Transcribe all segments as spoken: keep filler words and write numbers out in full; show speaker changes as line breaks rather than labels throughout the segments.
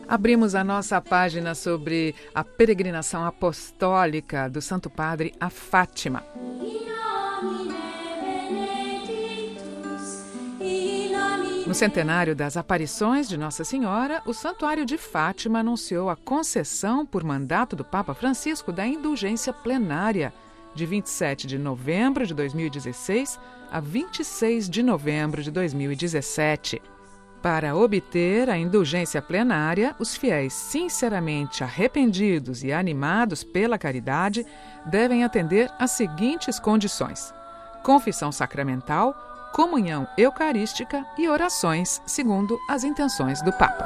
Abrimos a nossa página sobre a peregrinação apostólica do Santo Padre a Fátima. No centenário das aparições de Nossa Senhora, o Santuário de Fátima anunciou a concessão por mandato do Papa Francisco da indulgência plenária de vinte e sete de novembro de dois mil e dezesseis a vinte e seis de novembro de dois mil e dezessete. Para obter a indulgência plenária, os fiéis sinceramente arrependidos e animados pela caridade devem atender às seguintes condições: confissão sacramental, comunhão eucarística e orações segundo as intenções do Papa.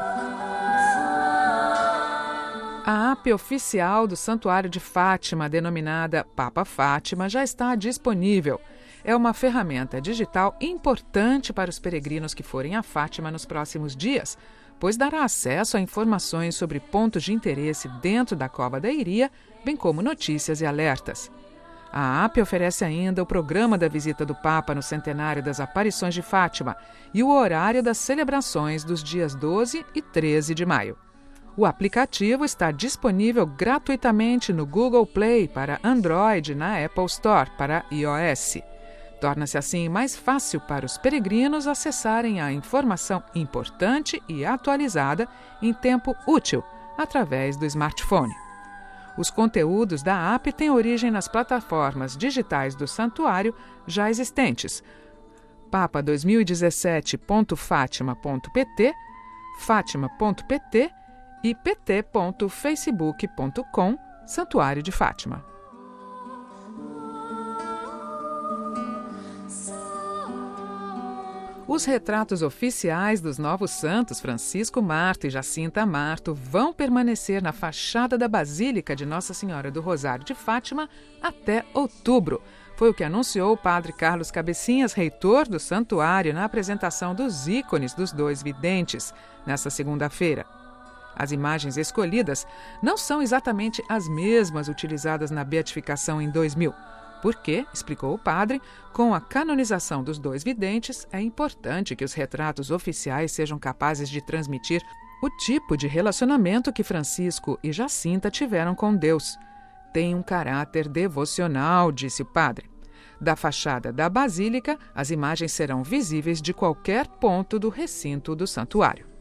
A app oficial do Santuário de Fátima, denominada Papa Fátima, já está disponível. É uma ferramenta digital importante para os peregrinos que forem a Fátima nos próximos dias, pois dará acesso a informações sobre pontos de interesse dentro da Cova da Iria, bem como notícias e alertas. A app oferece ainda o programa da visita do Papa no centenário das aparições de Fátima e o horário das celebrações dos dias doze e treze de maio. O aplicativo está disponível gratuitamente no Google Play para Android e na Apple Store para iOS. Torna-se assim mais fácil para os peregrinos acessarem a informação importante e atualizada em tempo útil, através do smartphone. Os conteúdos da app têm origem nas plataformas digitais do santuário já existentes: papa dois mil e dezessete ponto fatima ponto pt, fatima ponto pt e pt ponto facebook ponto com, Santuário de Fátima. Os retratos oficiais dos novos santos Francisco Marto e Jacinta Marto vão permanecer na fachada da Basílica de Nossa Senhora do Rosário de Fátima até outubro. Foi o que anunciou o padre Carlos Cabecinhas, reitor do santuário, na apresentação dos ícones dos dois videntes, nesta segunda-feira. As imagens escolhidas não são exatamente as mesmas utilizadas na beatificação em dois mil. Porque, explicou o padre, com a canonização dos dois videntes, é importante que os retratos oficiais sejam capazes de transmitir o tipo de relacionamento que Francisco e Jacinta tiveram com Deus. Tem um caráter devocional, disse o padre. Da fachada da Basílica, as imagens serão visíveis de qualquer ponto do recinto do santuário.